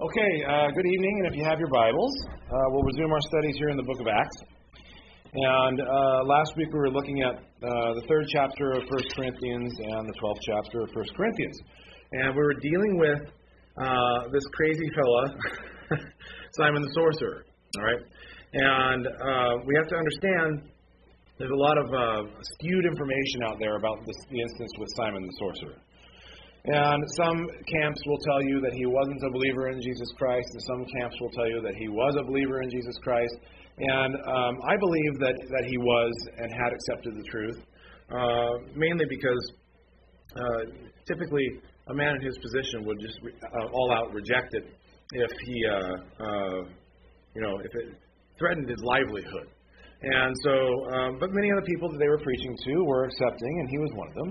Good evening, and if you have your Bibles, we'll resume our studies here in the book of Acts. And last week we were looking at the 3rd chapter of 1 Corinthians and the 12th chapter of 1 Corinthians. And we were dealing with this crazy fella, Simon the Sorcerer, all right? And we have to understand there's a lot of skewed information out there about the instance with Simon the Sorcerer. And some camps will tell you that he wasn't a believer in Jesus Christ, and some camps will tell you that he was a believer in Jesus Christ. And I believe that he was and had accepted the truth, mainly because typically a man in his position would just all out reject it if he, if it threatened his livelihood. And so, but many of the people that they were preaching to were accepting, and he was one of them.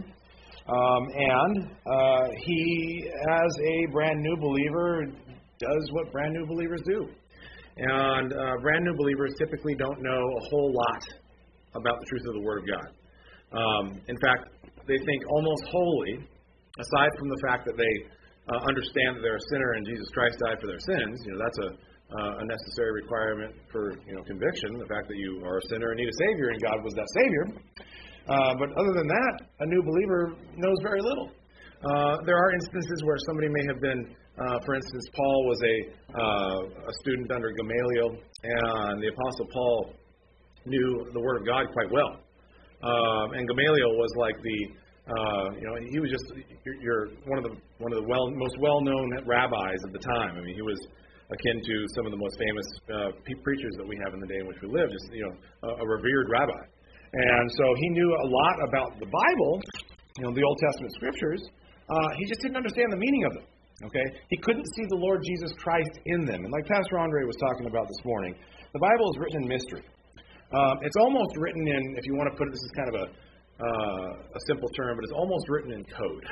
He, as a brand new believer, does what brand new believers do. And brand new believers typically don't know a whole lot about the truth of the Word of God. In fact, they think almost wholly, aside from the fact that they understand that they're a sinner and Jesus Christ died for their sins, that's a necessary requirement for conviction, the fact that you are a sinner and need a Savior, and God was that Savior. But other than that, a new believer knows very little. There are instances where somebody may have been, for instance, Paul was a student under Gamaliel, and the Apostle Paul knew the Word of God quite well. And Gamaliel was like he was just one of the most well-known rabbis of the time. I mean, he was akin to some of the most famous preachers that we have in the day in which we live, just a revered rabbi. And so he knew a lot about the Bible, the Old Testament scriptures. He just didn't understand the meaning of them. Okay, he couldn't see the Lord Jesus Christ in them. And like Pastor Andre was talking about this morning, the Bible is written in mystery. It's almost written in, if you want to put it, this is kind of a simple term, but it's almost written in code.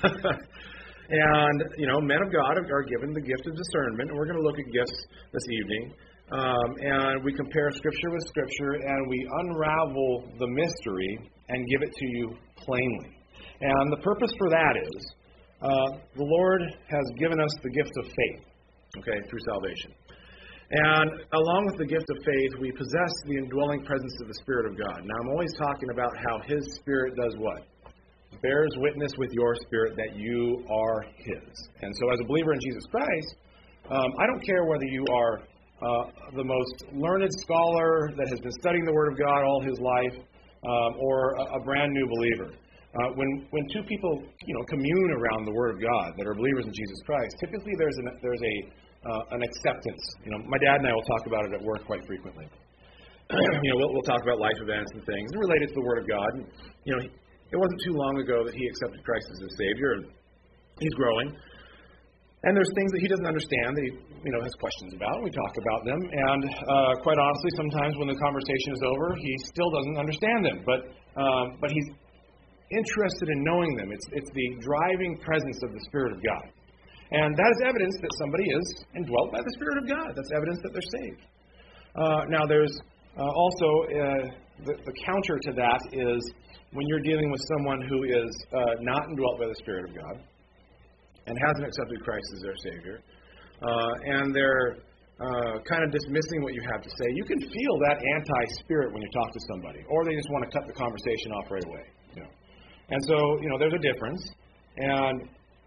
And men of God are given the gift of discernment, and we're going to look at gifts this evening. And we compare Scripture with Scripture, and we unravel the mystery and give it to you plainly. And the purpose for that is the Lord has given us the gift of faith, through salvation. And along with the gift of faith, we possess the indwelling presence of the Spirit of God. Now, I'm always talking about how His Spirit does what? Bears witness with your spirit that you are His. And so as a believer in Jesus Christ, I don't care whether you are the most learned scholar that has been studying the Word of God all his life, or a brand new believer. When two people commune around the Word of God that are believers in Jesus Christ, typically there's an acceptance. My dad and I will talk about it at work quite frequently. We'll talk about life events and things related to the Word of God. And, it wasn't too long ago that he accepted Christ as his Savior, and he's growing. And there's things that he doesn't understand that he, has questions about. We talk about them, and quite honestly, sometimes when the conversation is over, he still doesn't understand them. But he's interested in knowing them. It's the driving presence of the Spirit of God, and that is evidence that somebody is indwelt by the Spirit of God. That's evidence that they're saved. Now, there's also the counter to that is when you're dealing with someone who is not indwelt by the Spirit of God and hasn't accepted Christ as their Savior, and they're kind of dismissing what you have to say. You can feel that anti-spirit when you talk to somebody, or they just want to cut the conversation off right away. And so, there's a difference. And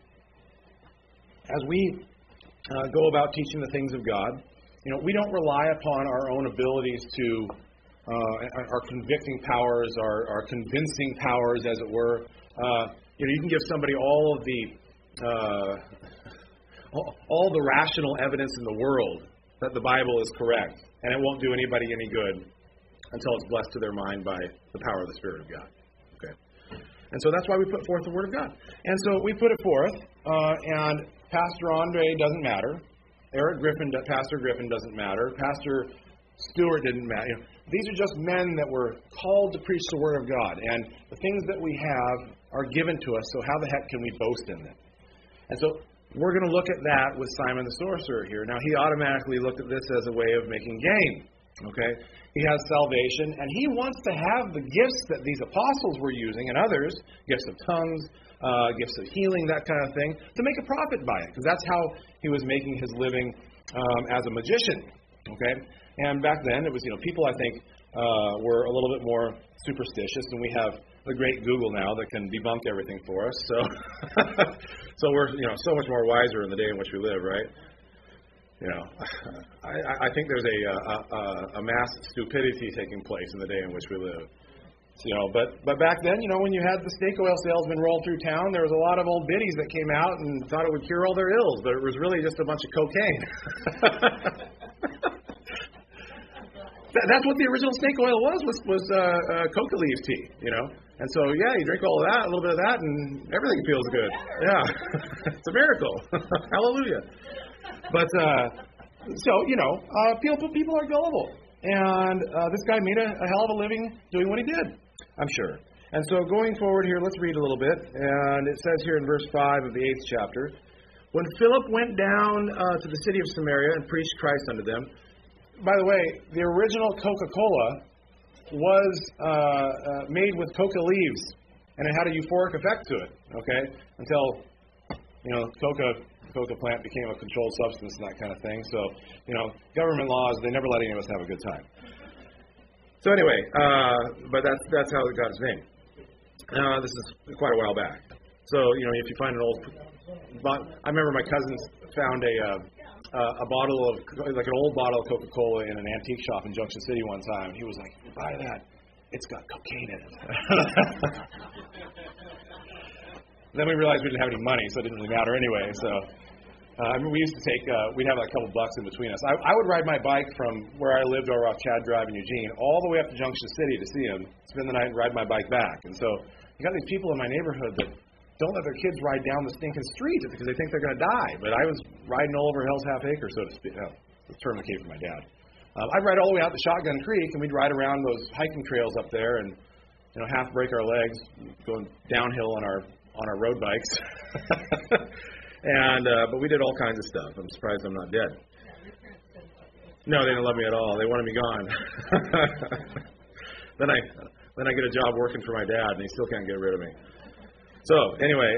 as we go about teaching the things of God, we don't rely upon our own abilities to, our convicting powers, our convincing powers, as it were. You can give somebody all of the rational evidence in the world that the Bible is correct, and it won't do anybody any good until it's blessed to their mind by the power of the Spirit of God. And so that's why we put forth the Word of God. And so we put it forth, and Pastor Andre doesn't matter. Pastor Griffin doesn't matter. Pastor Stewart didn't matter. These are just men that were called to preach the Word of God. And the things that we have are given to us, so how the heck can we boast in them? And so we're going to look at that with Simon the Sorcerer here. Now, he automatically looked at this as a way of making gain. He has salvation, and he wants to have the gifts that these apostles were using, and others, gifts of tongues, gifts of healing, that kind of thing, to make a profit by it, because that's how he was making his living as a magician. Okay, and back then it was, people I think were a little bit more superstitious, and we have the great Google now that can debunk everything for us. So, so we're so much more wiser in the day in which we live, right? I think there's a mass stupidity taking place in the day in which we live. But back then, when you had the snake oil salesman roll through town, there was a lot of old biddies that came out and thought it would cure all their ills, but it was really just a bunch of cocaine. That's what the original snake oil was coca leaves tea, And so, you drink all of that, a little bit of that, and everything feels good. Yeah, it's a miracle. Hallelujah. But people are gullible, and this guy made a hell of a living doing what he did, I'm sure. And so, going forward here, let's read a little bit, and it says here in verse 5 of the 8th chapter, when Philip went down to the city of Samaria and preached Christ unto them. By the way, the original Coca-Cola was made with coca leaves, and it had a euphoric effect to it, okay? Until, coca plant became a controlled substance and that kind of thing. So, government laws, they never let any of us have a good time. So anyway, but that's how it got its name. This is quite a while back. So, if you find an old... I remember my cousins found a bottle of, like an old bottle of Coca-Cola in an antique shop in Junction City one time. He was like, buy that. It's got cocaine in it. Then we realized we didn't have any money, so it didn't really matter anyway. So, we used to we'd have like a couple bucks in between us. I would ride my bike from where I lived over off Chad Drive in Eugene all the way up to Junction City to see him, spend the night and ride my bike back. And so, you got these people in my neighborhood that don't let their kids ride down the stinking street because they think they're going to die. But I was riding all over Hell's Half Acre, so to speak. The term that came from my dad. I'd ride all the way out to Shotgun Creek, and we'd ride around those hiking trails up there, and half break our legs going downhill on our road bikes. And but we did all kinds of stuff. I'm surprised I'm not dead. No, they didn't love me at all. They wanted me gone. Then I get a job working for my dad, and he still can't get rid of me. So anyway,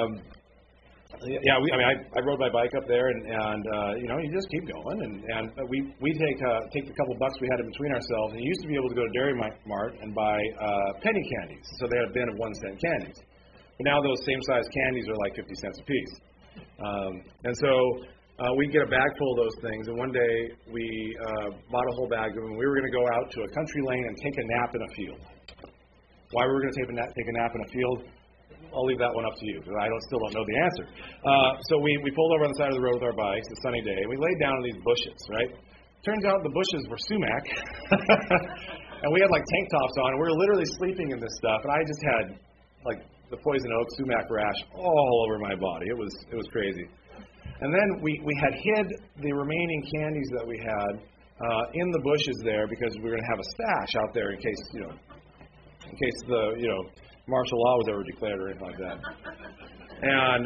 I rode my bike up there, and you just keep going, and we take the couple bucks we had in between ourselves. And you used to be able to go to Dairy Mart and buy penny candies, so they had a bin of 1-cent candies. But now those same size candies are like 50 cents a piece, and so we'd get a bag full of those things. And one day we bought a whole bag of them. We were going to go out to a country lane and take a nap in a field. Why we were going to take a nap in a field? I'll leave that one up to you, because I still don't know the answer. So we pulled over on the side of the road with our bikes, a sunny day, and we laid down in these bushes, right? Turns out the bushes were sumac, and we had like tank tops on, and we were literally sleeping in this stuff, and I just had like the poison oak sumac rash all over my body. It was crazy. And then we had hid the remaining candies that we had in the bushes there, because we were going to have a stash out there in case the martial law was ever declared or anything like that. And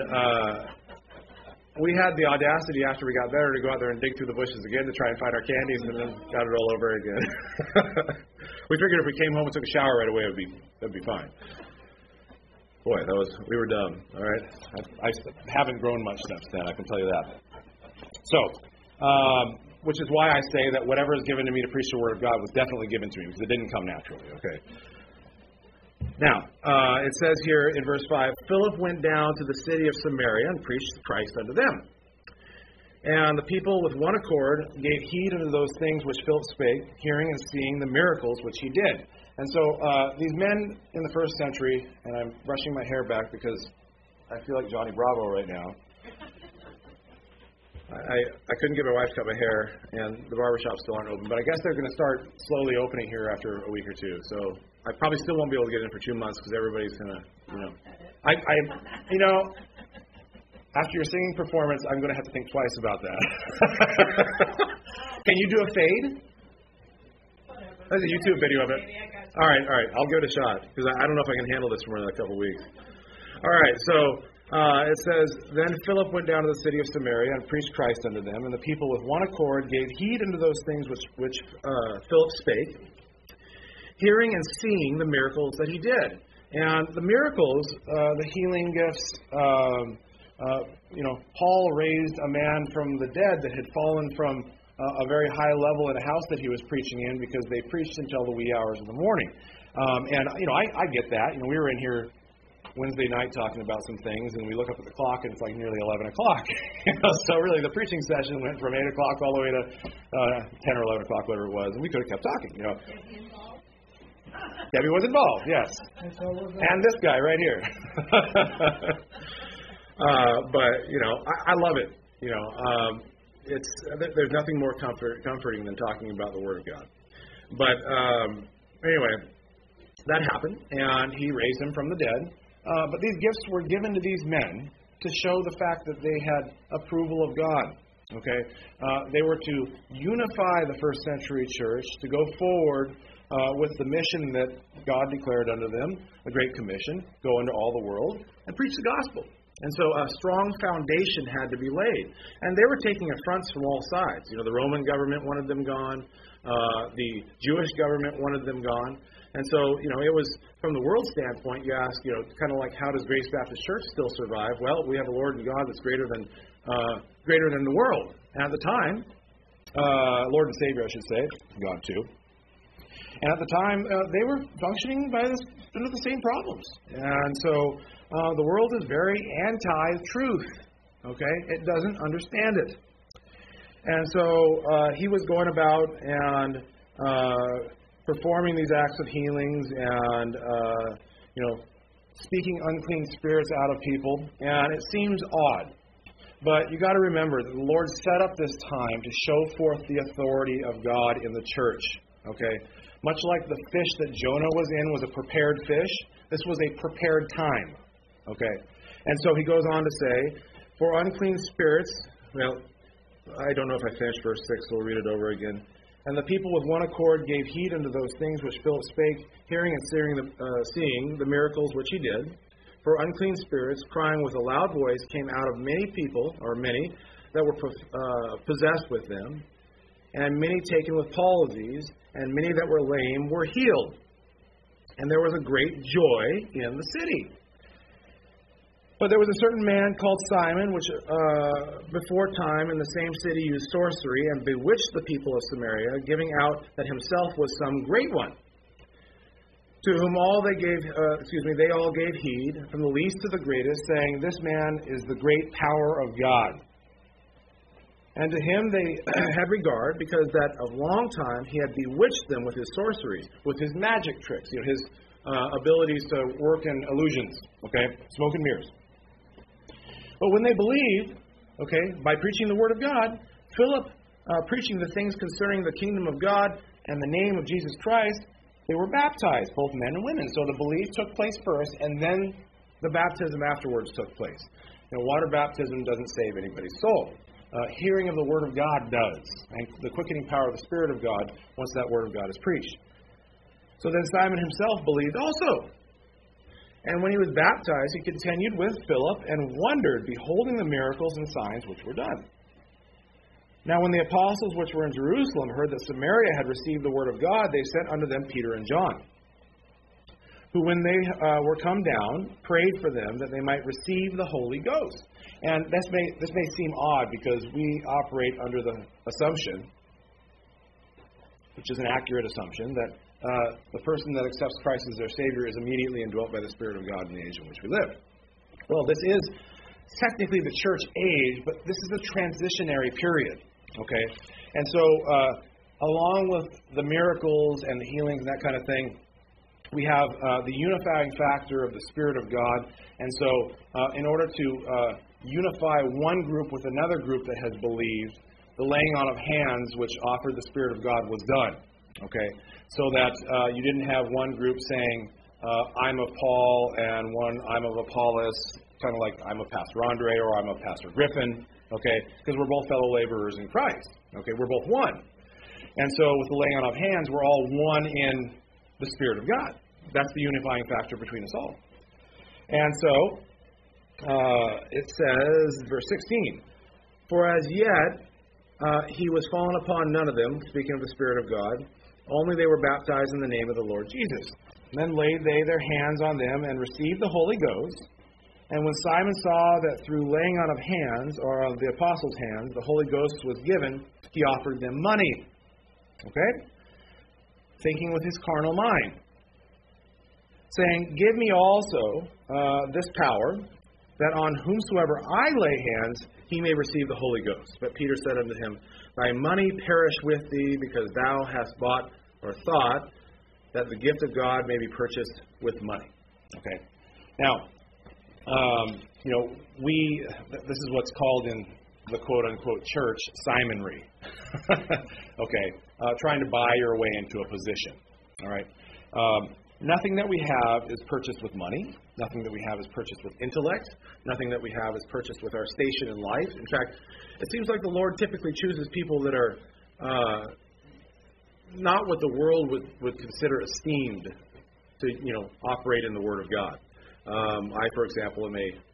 we had the audacity after we got there to go out there and dig through the bushes again to try and find our candies, and then got it all over again. We figured if we came home and took a shower right away, that'd be fine. Boy, we were dumb. All right, I haven't grown much since then, I can tell you that. So, which is why I say that whatever is given to me to preach the Word of God was definitely given to me, because it didn't come naturally. Okay. Now, it says here in verse 5, Philip went down to the city of Samaria and preached Christ unto them. And the people with one accord gave heed unto those things which Philip spake, hearing and seeing the miracles which he did. And so these men in the first century, and I'm brushing my hair back because I feel like Johnny Bravo right now. I couldn't get my wife to cut my hair, and the barbershops still aren't open. But I guess they're going to start slowly opening here after a week or two. So I probably still won't be able to get in for 2 months because everybody's going to, after your singing performance, I'm going to have to think twice about that. Can you do a fade? There's a YouTube video of it. All right. I'll give it a shot because I don't know if I can handle this for more than a couple weeks. All right, so it says, Then Philip went down to the city of Samaria and preached Christ unto them, and the people with one accord gave heed unto those things which Philip spake, hearing and seeing the miracles that he did. And the miracles, the healing gifts, Paul raised a man from the dead that had fallen from a very high level in a house that he was preaching in because they preached until the wee hours of the morning. I get that. We were in here Wednesday night talking about some things, and we look up at the clock, and it's like nearly 11 o'clock. So really, the preaching session went from 8 o'clock all the way to 10 or 11 o'clock, whatever it was, and we could have kept talking. Debbie was involved, yes. And this guy right here. But I love it. There's nothing more comforting than talking about the Word of God. But anyway, that happened, and he raised him from the dead. But these gifts were given to these men to show the fact that they had approval of God. Okay, they were to unify the first century church, to go forward with the mission that God declared unto them, the Great Commission, go into all the world and preach the gospel. And so a strong foundation had to be laid. And they were taking affronts from all sides. The Roman government wanted them gone. The Jewish government wanted them gone. And so, it was, from the world standpoint, you ask, kind of like, how does Grace Baptist Church still survive? Well, we have a Lord and God that's greater than the world. And at the time, Lord and Savior, I should say, God too. And at the time, they were functioning under the same problems. And so, the world is very anti-truth. Okay? It doesn't understand it. And so, he was going about and performing these acts of healings and, speaking unclean spirits out of people. And it seems odd. But you got to remember that the Lord set up this time to show forth the authority of God in the church. Okay? Much like the fish that Jonah was in was a prepared fish, this was a prepared time. Okay? And so he goes on to say, for unclean spirits, well, I don't know if I finished verse 6, so we'll read it over again. And the people with one accord gave heed unto those things which Philip spake, hearing and seeing the miracles which he did. For unclean spirits, crying with a loud voice, came out of many people, or many, that were possessed with them. And many taken with palsies, and many that were lame were healed. And there was a great joy in the city. But there was a certain man called Simon, which before time in the same city used sorcery and bewitched the people of Samaria, giving out that himself was some great one. To whom they all gave heed, from the least to the greatest, saying, this man is the great power of God. And to him they had regard, because that of long time he had bewitched them with his sorceries, with his magic tricks, his abilities to work in illusions, smoke and mirrors. But when they believed, by preaching the Word of God, Philip preaching the things concerning the kingdom of God and the name of Jesus Christ, they were baptized, both men and women. So the belief took place first, and then the baptism afterwards took place. Water baptism doesn't save anybody's soul. Hearing of the Word of God does, and the quickening power of the Spirit of God once that Word of God is preached. So then Simon himself believed also. And when he was baptized, he continued with Philip and wondered, beholding the miracles and signs which were done. Now when the apostles which were in Jerusalem heard that Samaria had received the Word of God, they sent unto them Peter and John, who when they were come down, prayed for them that they might receive the Holy Ghost. And this may seem odd because we operate under the assumption, which is an accurate assumption, that the person that accepts Christ as their Savior is immediately indwelt by the Spirit of God in the age in which we live. Well, this is technically the church age, but this is a transitionary period. And so along with the miracles and the healings and that kind of thing, we have the unifying factor of the Spirit of God. And so in order to unify one group with another group that has believed, the laying on of hands which offered the Spirit of God was done. So that you didn't have one group saying, I'm of Paul, and one, I'm of Apollos, kind of like I'm of Pastor Andre or I'm of Pastor Griffin, because we're both fellow laborers in Christ. We're both one. And so with the laying on of hands, we're all one in the Spirit of God. That's the unifying factor between us all. And so it says, verse 16, for as yet he was fallen upon none of them, speaking of the Spirit of God, only they were baptized in the name of the Lord Jesus. Then laid they their hands on them and received the Holy Ghost. And when Simon saw that through laying on of hands, or of the apostles' hands, the Holy Ghost was given, he offered them money. Okay? Thinking with his carnal mind, saying, Give me also this power, that on whomsoever I lay hands, he may receive the Holy Ghost. But Peter said unto him, Thy money perish with thee, because thou hast bought or thought that the gift of God may be purchased with money. Okay. Now, this is what's called in the quote-unquote church Simonry. Okay. Trying to buy your way into a position. All right. Nothing that we have is purchased with money. Nothing that we have is purchased with intellect. Nothing that we have is purchased with our station in life. In fact, it seems like the Lord typically chooses people that are not what the world would consider esteemed to, operate in the Word of God. I, for example,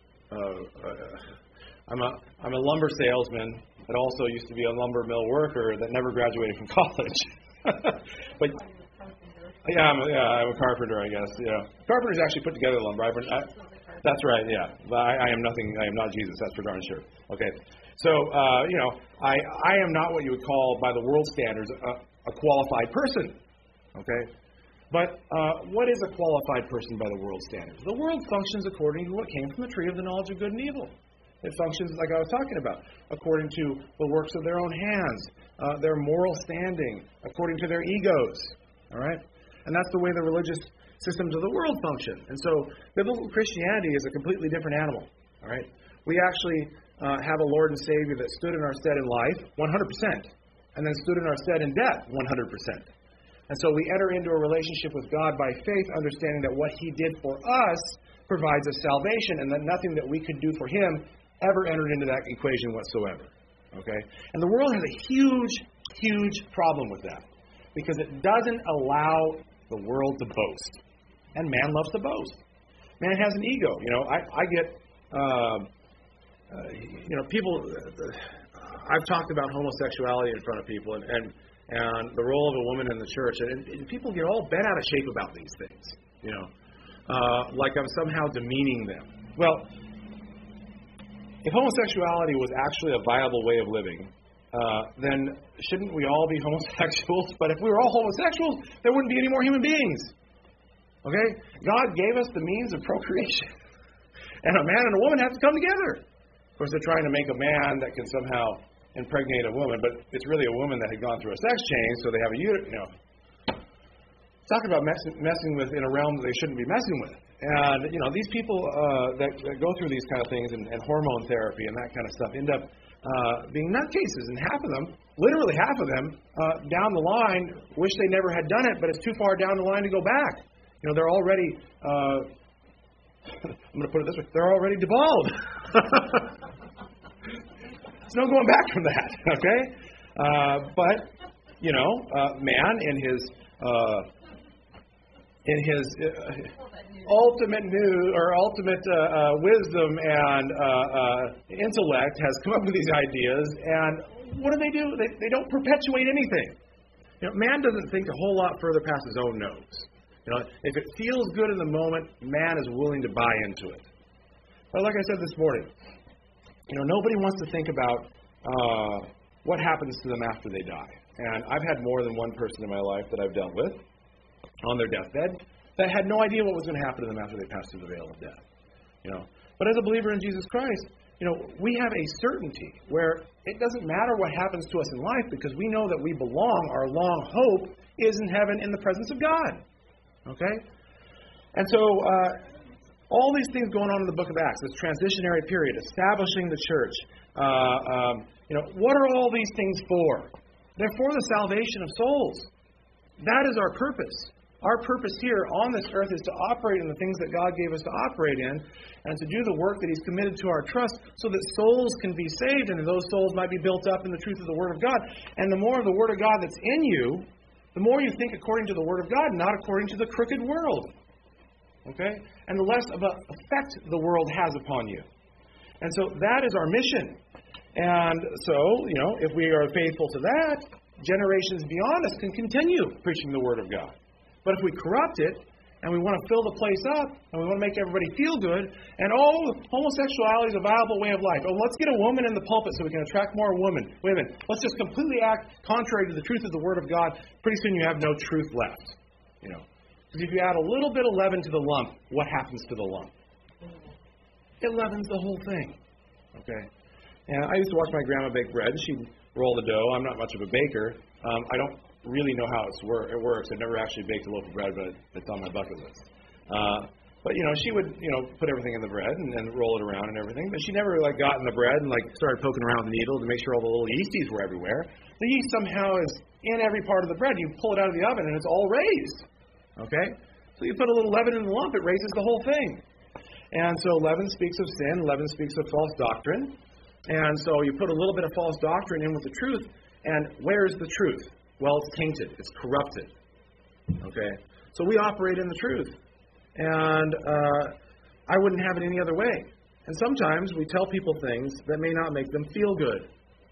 I'm a lumber salesman that also used to be a lumber mill worker that never graduated from college. But I'm a carpenter, I guess. Yeah, carpenters actually put together lumber. That's right. Yeah, but I am nothing. I am not Jesus. That's for darn sure. Okay, so I am not what you would call by the world standards a qualified person. Okay, but what is a qualified person by the world standards? The world functions according to what came from the tree of the knowledge of good and evil. It functions like I was talking about, according to the works of their own hands, their moral standing, according to their egos. All right. And that's the way the religious systems of the world function. And so biblical Christianity is a completely different animal. All right? We actually have a Lord and Savior that stood in our stead in life 100%, and then stood in our stead in death 100%. And so we enter into a relationship with God by faith, understanding that what He did for us provides us salvation, and that nothing that we could do for Him ever entered into that equation whatsoever. Okay? And the world has a huge, huge problem with that, because it doesn't allow the world to boast. And man loves to boast. Man has an ego. I get, people, I've talked about homosexuality in front of people and the role of a woman in the church, and people get all bent out of shape about these things, like I'm somehow demeaning them. Well, if homosexuality was actually a viable way of living, then shouldn't we all be homosexuals? But if we were all homosexuals, there wouldn't be any more human beings. Okay? God gave us the means of procreation. And a man and a woman have to come together. Of course, they're trying to make a man that can somehow impregnate a woman, but it's really a woman that had gone through a sex change, so they have a talk about messing with in a realm that they shouldn't be messing with. And, these people that go through these kind of things and hormone therapy and that kind of stuff end up being nutcases, and literally half of them, down the line, wish they never had done it, but it's too far down the line to go back. They're already, I'm going to put it this way, they're already devolved. There's no going back from that, okay? But, man in his ultimate wisdom and intellect has come up with these ideas, and what do? They don't perpetuate anything. Man doesn't think a whole lot further past his own nose. If it feels good in the moment, man is willing to buy into it. But like I said this morning, nobody wants to think about what happens to them after they die. And I've had more than one person in my life that I've dealt with on their deathbed that had no idea what was going to happen to them after they passed through the veil of death. But as a believer in Jesus Christ, we have a certainty where it doesn't matter what happens to us in life, because we know that we belong. Our long hope is in heaven in the presence of God. Okay? And so all these things going on in the book of Acts, this transitionary period, establishing the church, what are all these things for? They're for the salvation of souls. That is our purpose. Our purpose here on this earth is to operate in the things that God gave us to operate in, and to do the work that He's committed to our trust, so that souls can be saved, and those souls might be built up in the truth of the Word of God. And the more of the Word of God that's in you, the more you think according to the Word of God, not according to the crooked world. Okay? And the less of an effect the world has upon you. And so that is our mission. And so, if we are faithful to that, generations beyond us can continue preaching the Word of God. But if we corrupt it, and we want to fill the place up, and we want to make everybody feel good, and homosexuality is a viable way of life. Oh, let's get a woman in the pulpit so we can attract more women. Wait a minute. Let's just completely act contrary to the truth of the Word of God. Pretty soon you have no truth left. Because if you add a little bit of leaven to the lump, what happens to the lump? It leavens the whole thing. Okay? And I used to watch my grandma bake bread, and she'd roll the dough. I'm not much of a baker. I don't really know how it works. I've never actually baked a loaf of bread, but it's on my bucket list. But she would put everything in the bread and roll it around and everything. But she never got in the bread and started poking around with the needle to make sure all the little yeasties were everywhere. The yeast somehow is in every part of the bread. You pull it out of the oven and it's all raised. Okay, so you put a little leaven in the lump, it raises the whole thing. And so leaven speaks of sin. Leaven speaks of false doctrine. And so you put a little bit of false doctrine in with the truth. And where's the truth? Well, it's tainted. It's corrupted. Okay? So we operate in the truth. And I wouldn't have it any other way. And sometimes we tell people things that may not make them feel good.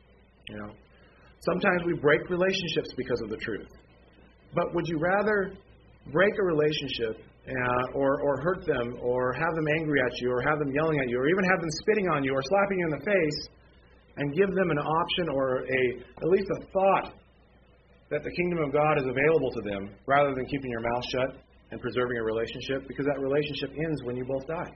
Sometimes we break relationships because of the truth. But would you rather break a relationship or hurt them or have them angry at you or have them yelling at you or even have them spitting on you or slapping you in the face and give them an option or at least a thought that the kingdom of God is available to them rather than keeping your mouth shut and preserving a relationship, because that relationship ends when you both die.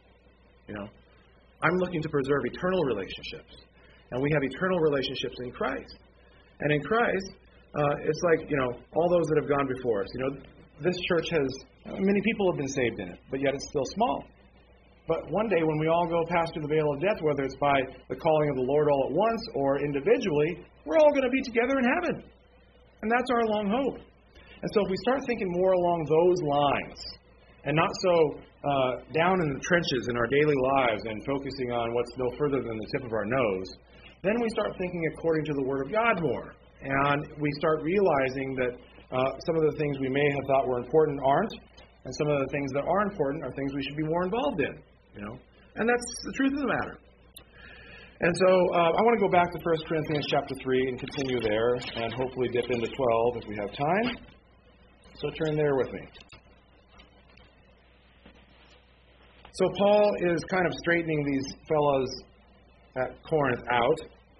I'm looking to preserve eternal relationships, and we have eternal relationships in Christ. And in Christ, it's like, all those that have gone before us. This church has, many people have been saved in it, but yet it's still small. But one day when we all go past through the veil of death, whether it's by the calling of the Lord all at once or individually, we're all going to be together in heaven. And that's our long hope. And so if we start thinking more along those lines and not so down in the trenches in our daily lives and focusing on what's no further than the tip of our nose, then we start thinking according to the Word of God more. And we start realizing that some of the things we may have thought were important aren't, and some of the things that are important are things we should be more involved in. And that's the truth of the matter. And so I want to go back to 1 Corinthians chapter 3 and continue there and hopefully dip into 12 if we have time. So turn there with me. So Paul is kind of straightening these fellows at Corinth out.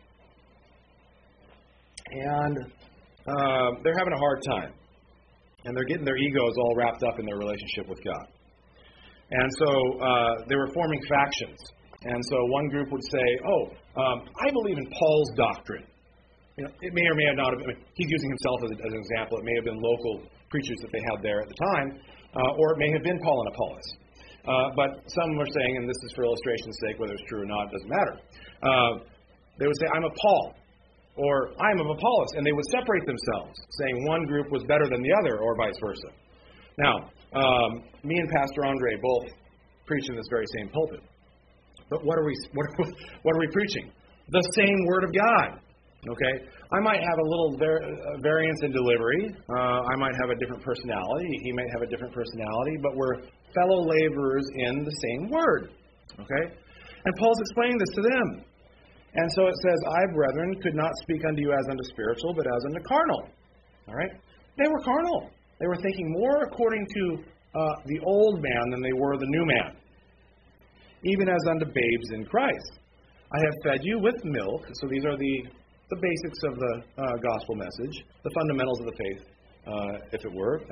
And they're having a hard time. And they're getting their egos all wrapped up in their relationship with God. And so they were forming factions. And so one group would say, I believe in Paul's doctrine. It may or may not have been, he's using himself as an example. It may have been local preachers that they had there at the time, or it may have been Paul and Apollos. But some were saying, and this is for illustration's sake, whether it's true or not, doesn't matter. They would say, I'm of Paul, or I'm of Apollos, and they would separate themselves, saying one group was better than the other, or vice versa. Now, me and Pastor Andre both preach in this very same pulpit. But what are we preaching? The same Word of God. Okay? I might have a little variance in delivery. I might have a different personality. He might have a different personality. But we're fellow laborers in the same Word. Okay? And Paul's explaining this to them. And so it says, I, brethren, could not speak unto you as unto spiritual, but as unto carnal. All right? They were carnal. They were thinking more according to the old man than they were the new man. Even as unto babes in Christ. I have fed you with milk. So these are the basics of the gospel message, the fundamentals of the faith, as it were.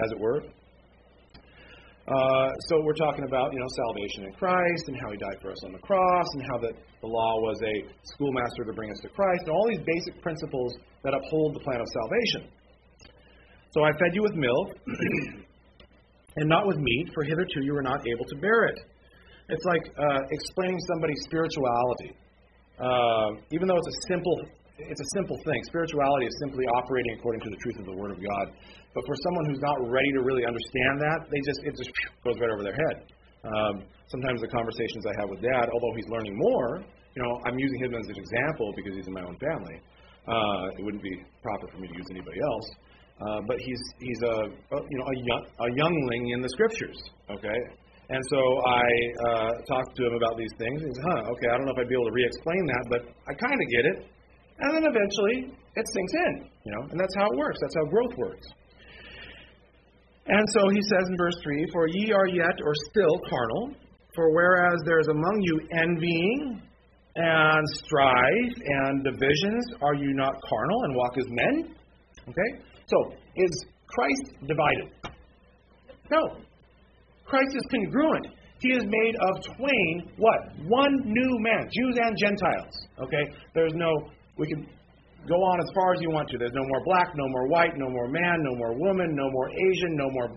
So we're talking about, salvation in Christ and how He died for us on the cross and how the law was a schoolmaster to bring us to Christ and all these basic principles that uphold the plan of salvation. So I fed you with milk and not with meat, for hitherto you were not able to bear it. It's like explaining somebody's spirituality. Even though it's a simple thing. Spirituality is simply operating according to the truth of the Word of God. But for someone who's not ready to really understand that, it just goes right over their head. Sometimes the conversations I have with Dad, although he's learning more, I'm using him as an example because he's in my own family. It wouldn't be proper for me to use anybody else. But he's a youngling in the Scriptures. Okay. And so I talked to him about these things. He said, okay, I don't know if I'd be able to re-explain that, but I kind of get it. And then eventually it sinks in, and that's how it works. That's how growth works. And so he says in verse 3, "For ye are yet or still carnal, for whereas there is among you envying and strife and divisions, are you not carnal and walk as men?" Okay? So, is Christ divided? No. Christ is congruent. He is made of twain, what? One new man, Jews and Gentiles. Okay? We can go on as far as you want to. There's no more black, no more white, no more man, no more woman, no more Asian, no more,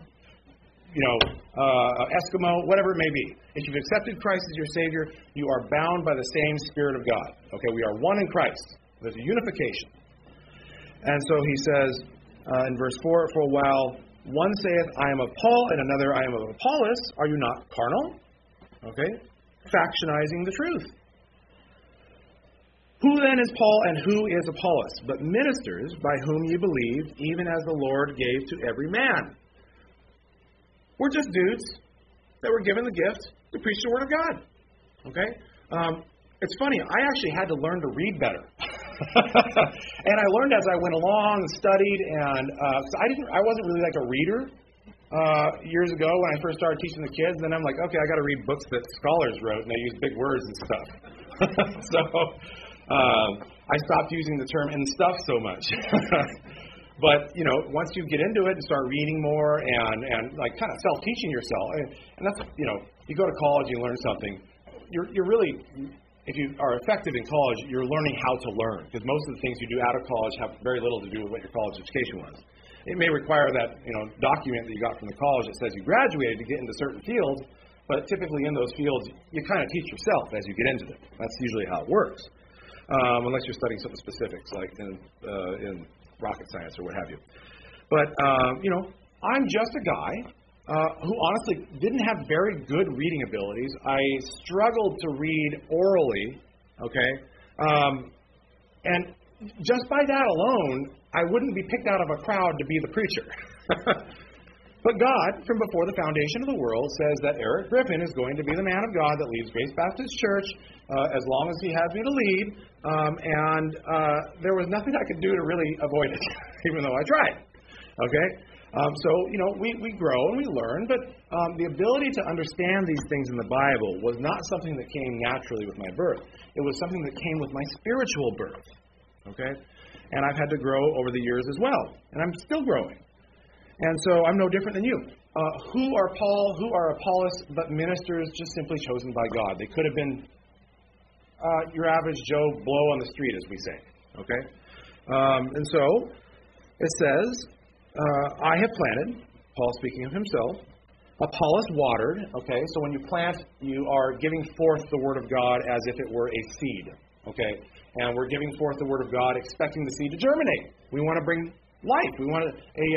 Eskimo, whatever it may be. If you've accepted Christ as your Savior, you are bound by the same Spirit of God. Okay? We are one in Christ. There's a unification. And so he says in verse 4, "For while one saith, I am of Paul, and another, I am of Apollos, are you not carnal?" Okay? Factionizing the truth. "Who then is Paul and who is Apollos? But ministers by whom you believed, even as the Lord gave to every man." We're just dudes that were given the gift to preach the Word of God. Okay? It's funny, I actually had to learn to read better. And I learned as I went along and studied, and I wasn't really like a reader years ago when I first started teaching the kids. And then I'm like, okay, I got to read books that scholars wrote, and they use big words and stuff. So I stopped using the term "and stuff" so much. But once you get into it and start reading more and like kind of self-teaching yourself, and that's you go to college, you learn something. You're really, if you are effective in college, you're learning how to learn, because most of the things you do out of college have very little to do with what your college education was. It may require that document that you got from the college that says you graduated to get into certain fields, but typically in those fields you kind of teach yourself as you get into them. That's usually how it works, unless you're studying something specific, like in rocket science or what have you. But I'm just a guy who honestly didn't have very good reading abilities. I struggled to read orally, okay? And just by that alone, I wouldn't be picked out of a crowd to be the preacher. But God, from before the foundation of the world, says that Eric Griffin is going to be the man of God that leads Grace Baptist Church as long as he has me to lead. And there was nothing I could do to really avoid it, even though I tried. Okay? So we grow and we learn, but the ability to understand these things in the Bible was not something that came naturally with my birth. It was something that came with my spiritual birth. Okay? And I've had to grow over the years as well. And I'm still growing. And so I'm no different than you. Who are Paul, who are Apollos, but ministers just simply chosen by God. They could have been your average Joe Blow on the street, as we say. Okay? And so it says, I have planted, Paul speaking of himself. Apollos watered. Okay, so when you plant, you are giving forth the Word of God as if it were a seed. Okay, and we're giving forth the Word of God expecting the seed to germinate. We want to bring life. We want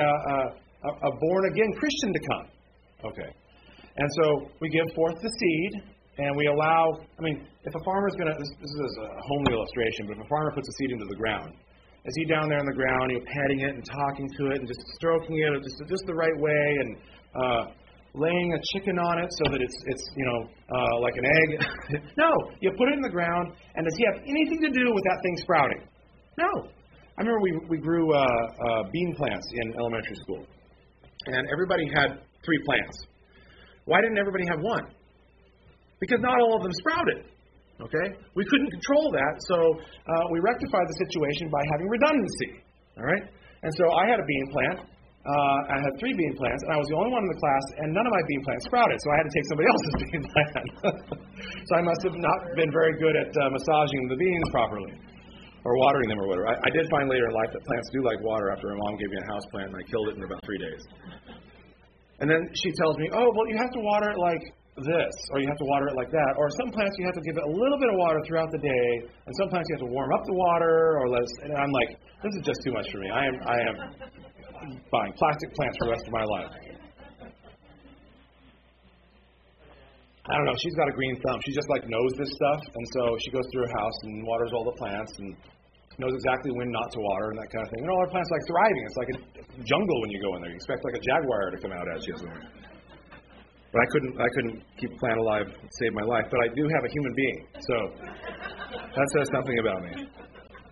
a born-again Christian to come. Okay, and so we give forth the seed, and we allow, if a farmer's going to, this is a homely illustration, but if a farmer puts a seed into the ground, is he down there on the ground, petting it and talking to it and just stroking it just the right way and laying a chicken on it so that it's like an egg? No, you put it in the ground, and does he have anything to do with that thing sprouting? No. I remember we grew bean plants in elementary school, and everybody had 3 plants. Why didn't everybody have 1? Because not all of them sprouted. Okay? We couldn't control that, so we rectified the situation by having redundancy. All right? And so I had a bean plant. I had 3 bean plants, and I was the only one in the class, and none of my bean plants sprouted, so I had to take somebody else's bean plant. So I must have not been very good at massaging the beans properly, or watering them or whatever. I did find later in life that plants do like water after my mom gave me a house plant, and I killed it in about 3 days. And then she tells me, oh, well, you have to water it like this, or you have to water it like that, or some plants you have to give it a little bit of water throughout the day, and sometimes you have to warm up the water, and I'm like, this is just too much for me. I am buying plastic plants for the rest of my life. I don't know, she's got a green thumb. She just knows this stuff, and so she goes through her house and waters all the plants and knows exactly when not to water and that kind of thing. And all our plants thriving. It's like a jungle when you go in there. You expect like a jaguar to come out at you. But I couldn't keep a plant alive and save my life. But I do have a human being, so that says something about me.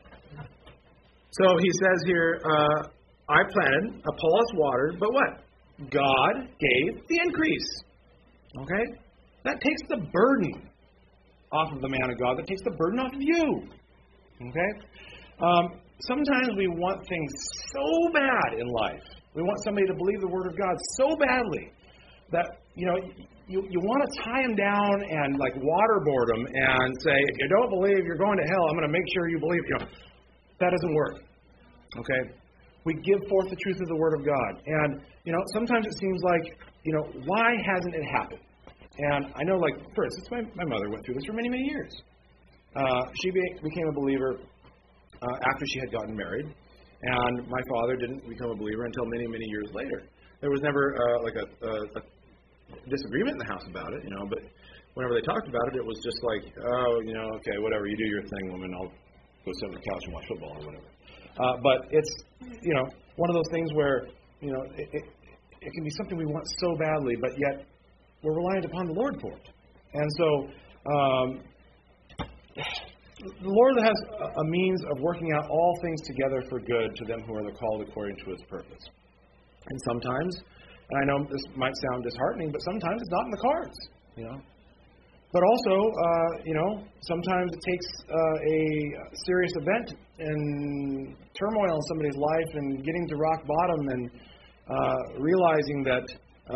So he says here, I planted, Apollos watered, but what? God gave the increase. Okay? That takes the burden off of the man of God. That takes the burden off of you. Okay? Sometimes we want things so bad in life. We want somebody to believe the Word of God so badly that, you want to tie them down and like waterboard them and say, if you don't believe you're going to hell, I'm going to make sure you believe. That doesn't work. Okay? We give forth the truth of the Word of God. And, sometimes it seems like, why hasn't it happened? And I know, like, for instance, my mother went through this for many, many years. She became a believer after she had gotten married. And my father didn't become a believer until many, many years later. There was never a disagreement in the house about it, but whenever they talked about it, it was just like, okay, whatever, you do your thing, woman, I'll go sit on the couch and watch football or whatever. But it's, one of those things where, it can be something we want so badly, but yet we're reliant upon the Lord for it. And so, the Lord has a means of working out all things together for good to them who are called according to His purpose. And sometimes, and I know this might sound disheartening, but sometimes it's not in the cards, But also, sometimes it takes a serious event and turmoil in somebody's life and getting to rock bottom and realizing that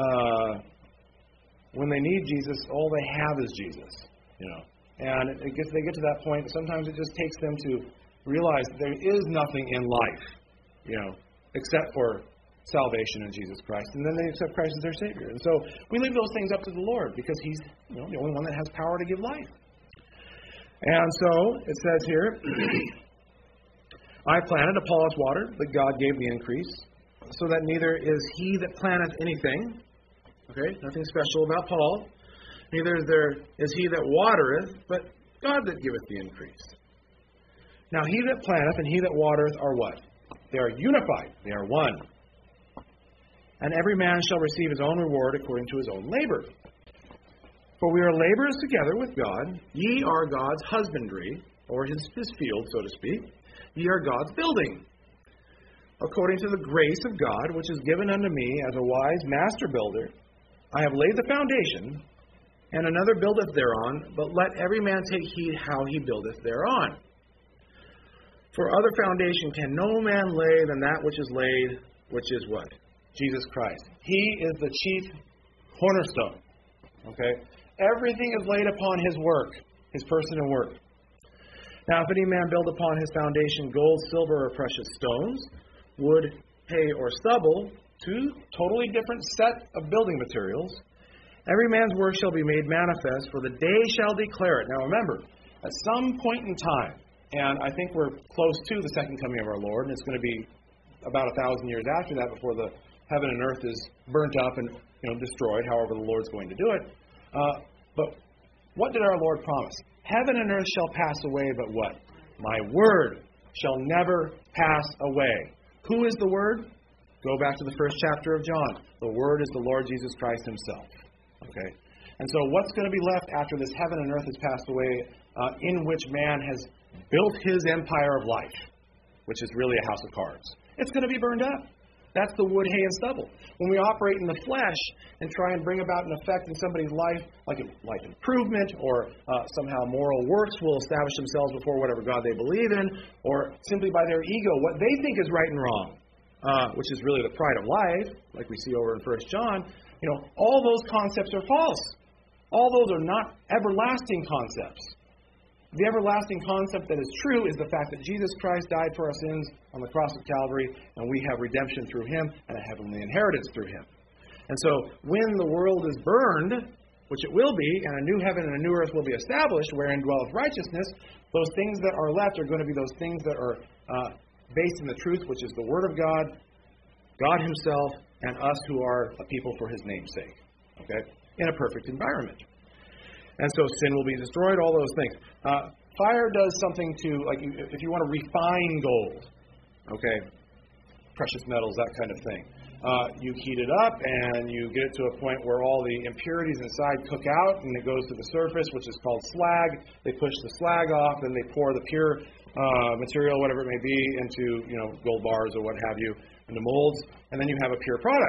when they need Jesus, all they have is Jesus, And they get to that point, sometimes it just takes them to realize there is nothing in life, except for salvation in Jesus Christ. And then they accept Christ as their Savior. And so we leave those things up to the Lord because He's the only one that has power to give life. And so it says here, I planted, Apollos watered, but God gave the increase, so that neither is he that planteth anything, okay, nothing special about Paul, neither is he that watereth, but God that giveth the increase. Now he that planteth and he that watereth are what? They are unified. They are one. And every man shall receive his own reward according to his own labor. For we are laborers together with God. Ye are God's husbandry, or his field, so to speak. Ye are God's building. According to the grace of God, which is given unto me as a wise master builder, I have laid the foundation, and another buildeth thereon, but let every man take heed how he buildeth thereon. For other foundation can no man lay than that which is laid, which is what? Jesus Christ. He is the chief cornerstone. Okay? Everything is laid upon His work, His person and work. Now, if any man build upon his foundation gold, silver, or precious stones, wood, hay, or stubble, two totally different set of building materials, every man's work shall be made manifest, for the day shall declare it. Now remember, at some point in time, and I think we're close to the second coming of our Lord, and it's going to be about 1,000 years after that before the heaven and earth is burnt up and destroyed, however the Lord's going to do it. But what did our Lord promise? Heaven and earth shall pass away, but what? My word shall never pass away. Who is the Word? Go back to the first chapter of John. The Word is the Lord Jesus Christ Himself. Okay? And so what's going to be left after this heaven and earth has passed away, in which man has built his empire of life, which is really a house of cards? It's going to be burned up. That's the wood, hay, and stubble. When we operate in the flesh and try and bring about an effect in somebody's life, like life improvement, or somehow moral works will establish themselves before whatever God they believe in, or simply by their ego, what they think is right and wrong, which is really the pride of life, like we see over in 1 John, all those concepts are false. All those are not everlasting concepts. The everlasting concept that is true is the fact that Jesus Christ died for our sins on the cross of Calvary, and we have redemption through Him and a heavenly inheritance through Him. And so when the world is burned, which it will be, and a new heaven and a new earth will be established, wherein dwelleth righteousness, those things that are left are going to be those things that are based in the truth, which is the Word of God, God Himself, and us who are a people for His name's sake. Okay? In a perfect environment. And so sin will be destroyed, all those things. Fire does something to, like, if you want to refine gold, okay, precious metals, that kind of thing. You heat it up, and you get it to a point where all the impurities inside cook out, and it goes to the surface, which is called slag. They push the slag off, then they pour the pure material, whatever it may be, into, gold bars or what have you, into molds, and then you have a pure product.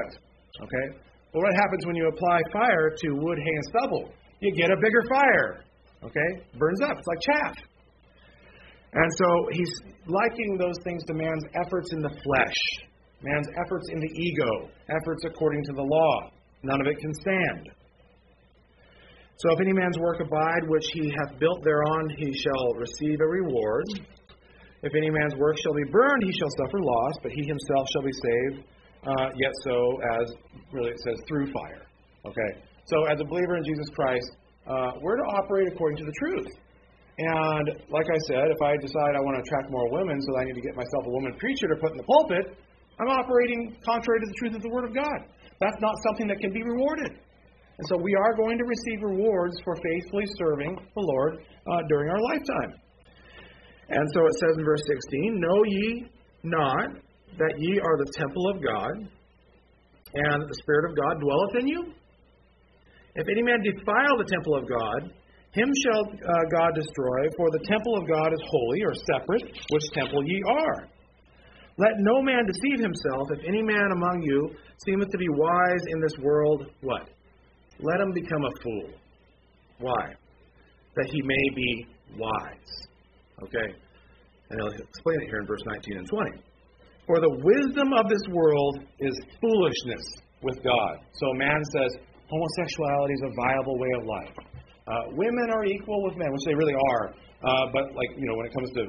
Okay? Well, what happens when you apply fire to wood, hay, and stubble? You get a bigger fire. Okay? Burns up. It's like chaff. And so he's likening those things to man's efforts in the flesh, man's efforts in the ego, efforts according to the law. None of it can stand. So if any man's work abide which he hath built thereon, he shall receive a reward. If any man's work shall be burned, he shall suffer loss, but he himself shall be saved, yet so as, really it says, through fire. Okay? So as a believer in Jesus Christ, we're to operate according to the truth. And like I said, if I decide I want to attract more women, so I need to get myself a woman preacher to put in the pulpit, I'm operating contrary to the truth of the Word of God. That's not something that can be rewarded. And so we are going to receive rewards for faithfully serving the Lord during our lifetime. And so it says in verse 16, Know ye not that ye are the temple of God, and the Spirit of God dwelleth in you? If any man defile the temple of God, him shall God destroy, for the temple of God is holy, or separate, which temple ye are. Let no man deceive himself. If any man among you seemeth to be wise in this world, what? Let him become a fool. Why? That he may be wise. Okay? And he'll explain it here in verse 19 and 20. For the wisdom of this world is foolishness with God. So man says, homosexuality is a viable way of life. Women are equal with men, which they really are. But, when it comes to,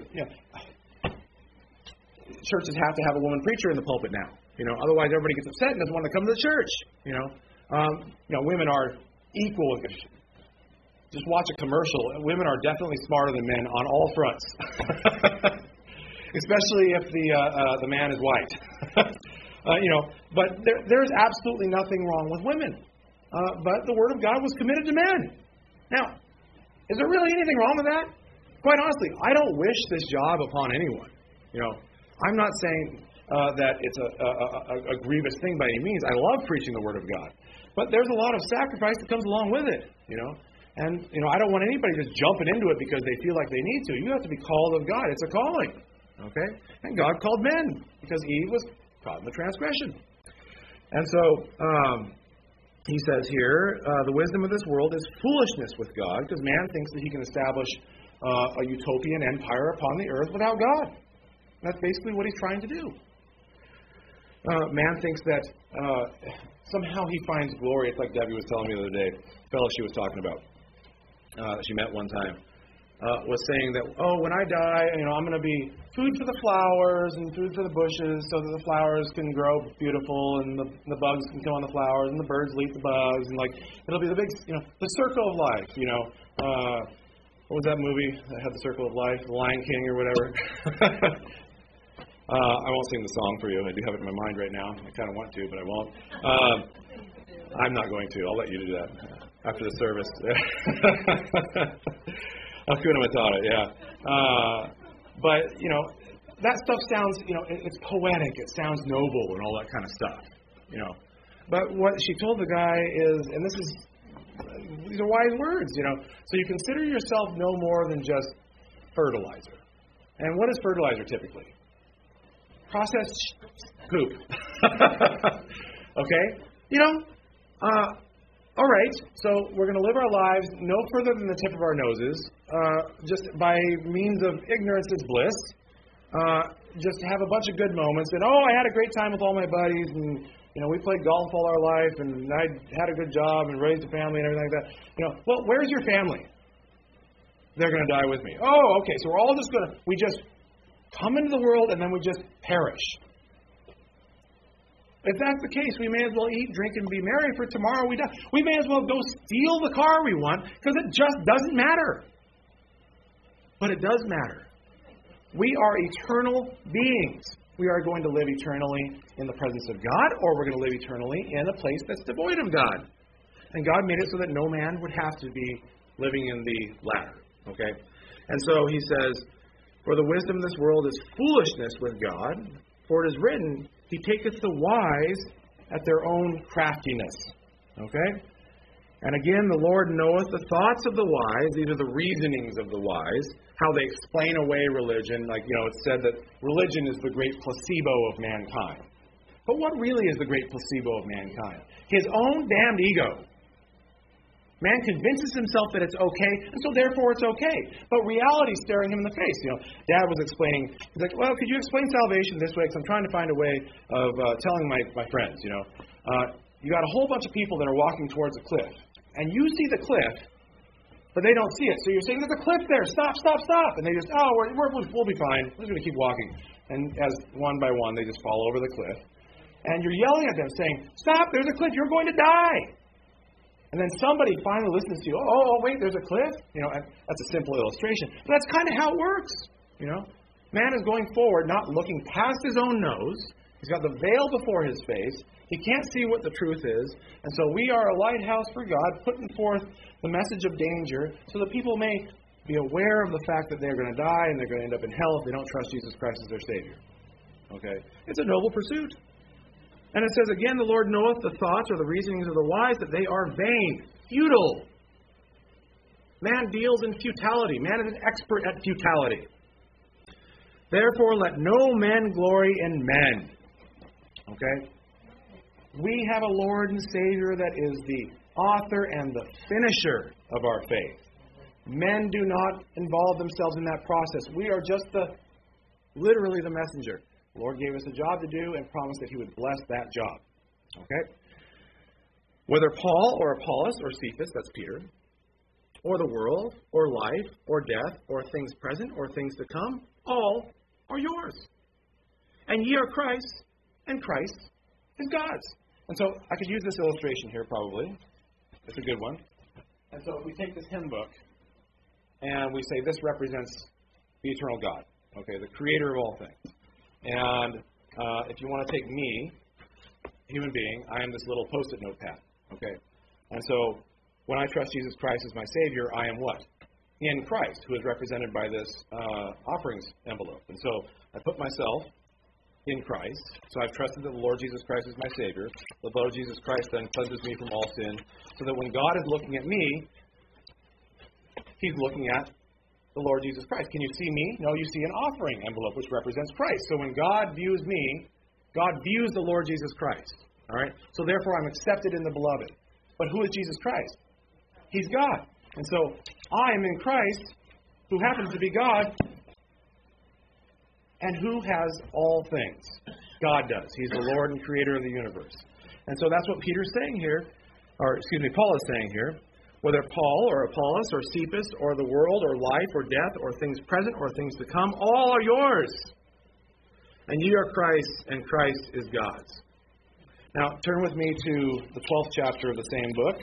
churches have to have a woman preacher in the pulpit now. Otherwise everybody gets upset and doesn't want to come to the church. Women are equal. Just watch a commercial. Women are definitely smarter than men on all fronts, especially if the man is white. But there's absolutely nothing wrong with women. But the Word of God was committed to men. Now, is there really anything wrong with that? Quite honestly, I don't wish this job upon anyone. I'm not saying that it's a grievous thing by any means. I love preaching the Word of God. But there's a lot of sacrifice that comes along with it, And, I don't want anybody just jumping into it because they feel like they need to. You have to be called of God. It's a calling, okay? And God called men because Eve was caught in the transgression. And so, he says here, the wisdom of this world is foolishness with God, because man thinks that he can establish a utopian empire upon the earth without God. That's basically what he's trying to do. Man thinks that somehow he finds glory. It's like Debbie was telling me the other day, the fellow she was talking about, that she met one time, was saying that, when I die, I'm going to be food for the flowers and food for the bushes so that the flowers can grow beautiful and the bugs can come on the flowers and the birds will eat the bugs and it'll be the big, the circle of life, what was that movie that had the circle of life, The Lion King or whatever? I won't sing the song for you. I do have it in my mind right now. I kind of want to, but I won't. I'm not going to. I'll let you do that after the service. Hakuna Matata, yeah. But, that stuff sounds, it's poetic. It sounds noble and all that kind of stuff, But what she told the guy is, and these are wise words, So you consider yourself no more than just fertilizer. And what is fertilizer typically? Processed poop. Okay? All right, so we're going to live our lives no further than the tip of our noses, just by means of ignorance is bliss, just have a bunch of good moments, and I had a great time with all my buddies, and we played golf all our life, and I had a good job and raised a family and everything like that. Well, where's your family? They're going to die with me. Oh, okay, so we're all we just come into the world and then we just perish. If that's the case, we may as well eat, drink, and be merry, for tomorrow we die. We may as well go steal the car we want, because it just doesn't matter. But it does matter. We are eternal beings. We are going to live eternally in the presence of God, or we're going to live eternally in a place that's devoid of God. And God made it so that no man would have to be living in the latter. Okay? And so he says, for the wisdom of this world is foolishness with God, for it is written, He taketh the wise at their own craftiness. Okay? And again, the Lord knoweth the thoughts of the wise. These are the reasonings of the wise. How they explain away religion. It's said that religion is the great placebo of mankind. But what really is the great placebo of mankind? His own damned ego. Man convinces himself that it's okay, and so therefore it's okay. But reality's staring him in the face. Dad was explaining, he's like, well, could you explain salvation this way? Because I'm trying to find a way of telling my friends, you got a whole bunch of people that are walking towards a cliff. And you see the cliff, but they don't see it. So you're saying, there's a cliff there. Stop, stop, stop. And they just, we'll be fine. We're just going to keep walking. And as one by one, they just fall over the cliff. And you're yelling at them saying, stop, there's a cliff. You're going to die. And then somebody finally listens to you. Oh, wait, there's a cliff? That's a simple illustration. But that's kind of how it works. Man is going forward, not looking past his own nose. He's got the veil before his face. He can't see what the truth is. And so we are a lighthouse for God, putting forth the message of danger so that people may be aware of the fact that they're going to die and they're going to end up in hell if they don't trust Jesus Christ as their Savior. Okay? It's a noble pursuit. And it says, again, the Lord knoweth the thoughts or the reasonings of the wise, that they are vain, futile. Man deals in futility. Man is an expert at futility. Therefore, let no man glory in men. Okay? We have a Lord and Savior that is the author and the finisher of our faith. Men do not involve themselves in that process. We are just literally the messenger. The Lord gave us a job to do and promised that He would bless that job. Okay? Whether Paul or Apollos or Cephas, that's Peter, or the world, or life, or death, or things present, or things to come, all are yours. And ye are Christ's, and Christ is God's. And so I could use this illustration here probably. It's a good one. And so if we take this hymn book, and we say this represents the eternal God, okay, the creator of all things. And if you want to take me, human being, I am this little Post-it notepad. Okay? And so when I trust Jesus Christ as my Savior, I am what? In Christ, who is represented by this offerings envelope. And so I put myself in Christ. So I've trusted that the Lord Jesus Christ is my Savior. The Lord Jesus Christ then cleanses me from all sin. So that when God is looking at me, He's looking at the Lord Jesus Christ. Can you see me? No, you see an offering envelope, which represents Christ. So when God views me, God views the Lord Jesus Christ. All right? So therefore, I'm accepted in the beloved. But who is Jesus Christ? He's God. And so I am in Christ, who happens to be God, and who has all things. God does. He's the Lord and creator of the universe. And so that's what Peter's saying here, Paul is saying here. Whether Paul or Apollos or Cephas or the world or life or death or things present or things to come, all are yours. And ye are Christ's, and Christ is God's. Now, turn with me to the 12th chapter of the same book.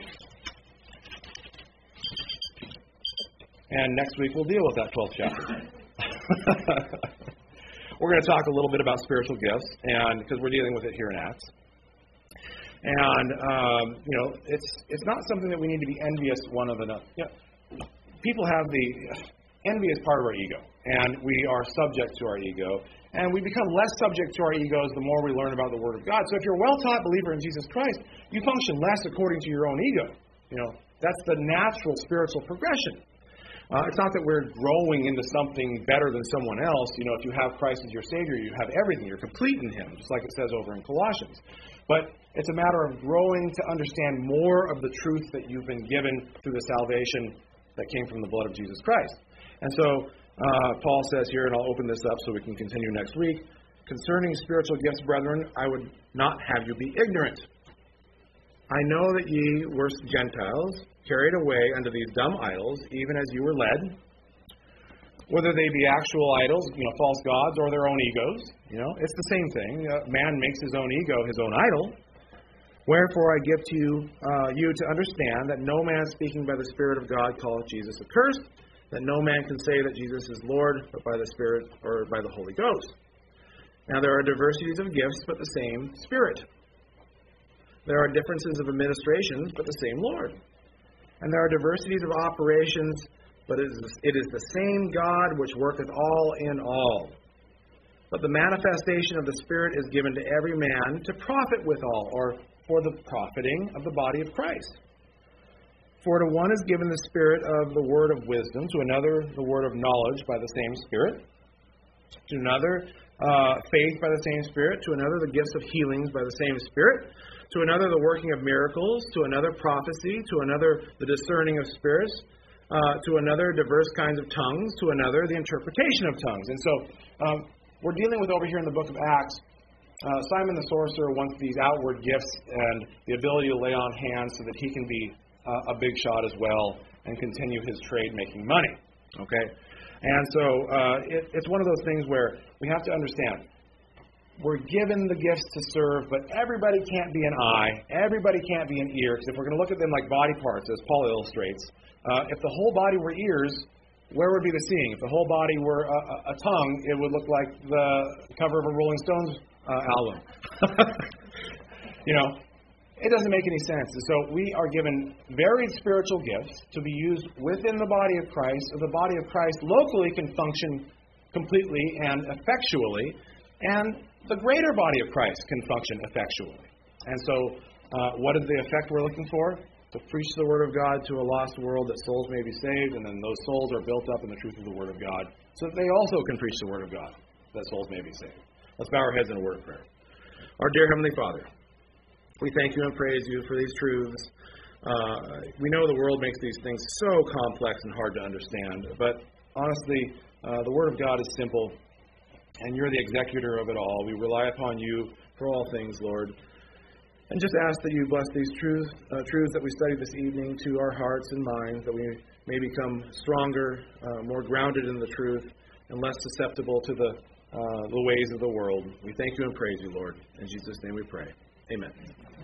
And next week we'll deal with that 12th chapter. We're going to talk a little bit about spiritual gifts, and because we're dealing with it here in Acts. And, it's not something that we need to be envious one of another. People have envy is part of our ego, and we are subject to our ego. And we become less subject to our egos the more we learn about the Word of God. So if you're a well-taught believer in Jesus Christ, you function less according to your own ego. That's the natural spiritual progression. It's not that we're growing into something better than someone else. If you have Christ as your Savior, you have everything. You're complete in Him, just like it says over in Colossians. But it's a matter of growing to understand more of the truth that you've been given through the salvation that came from the blood of Jesus Christ. And so Paul says here, and I'll open this up so we can continue next week, concerning spiritual gifts, brethren, I would not have you be ignorant. I know that ye were Gentiles, carried away unto these dumb idols, even as you were led, whether they be actual idols, false gods, or their own egos. It's the same thing. Man makes his own ego his own idol. Wherefore I give to you to understand that no man speaking by the Spirit of God calleth Jesus accursed, that no man can say that Jesus is Lord, but by the Spirit or by the Holy Ghost. Now there are diversities of gifts, but the same Spirit. There are differences of administrations, but the same Lord. And there are diversities of operations, but it is the same God which worketh all in all. But the manifestation of the Spirit is given to every man to profit withal, or for the profiting of the body of Christ. For to one is given the Spirit of the word of wisdom, to another the word of knowledge by the same Spirit, to another faith by the same Spirit, to another the gifts of healings by the same Spirit, to another the working of miracles, to another prophecy, to another the discerning of spirits, to another diverse kinds of tongues, to another the interpretation of tongues. And so we're dealing with over here in the book of Acts, Simon the sorcerer wants these outward gifts and the ability to lay on hands so that he can be a big shot as well and continue his trade making money. Okay? And so it's one of those things where we have to understand we're given the gifts to serve, but everybody can't be an eye. Everybody can't be an ear. Because if we're going to look at them like body parts, as Paul illustrates, if the whole body were ears, where would be the seeing? If the whole body were a tongue, it would look like the cover of a Rolling Stones album. It doesn't make any sense. And so we are given varied spiritual gifts to be used within the body of Christ, so the body of Christ locally can function completely and effectually, and the greater body of Christ can function effectually. And so what is the effect we're looking for? To preach the Word of God to a lost world that souls may be saved, and then those souls are built up in the truth of the Word of God, so that they also can preach the Word of God, that souls may be saved. Let's bow our heads in a word of prayer. Our dear Heavenly Father, we thank you and praise you for these truths. We know the world makes these things so complex and hard to understand, but honestly, the Word of God is simple, and you're the executor of it all. We rely upon you for all things, Lord. And just ask that you bless these truths that we studied this evening to our hearts and minds, that we may become stronger, more grounded in the truth, and less susceptible to the ways of the world. We thank you and praise you, Lord. In Jesus' name we pray. Amen.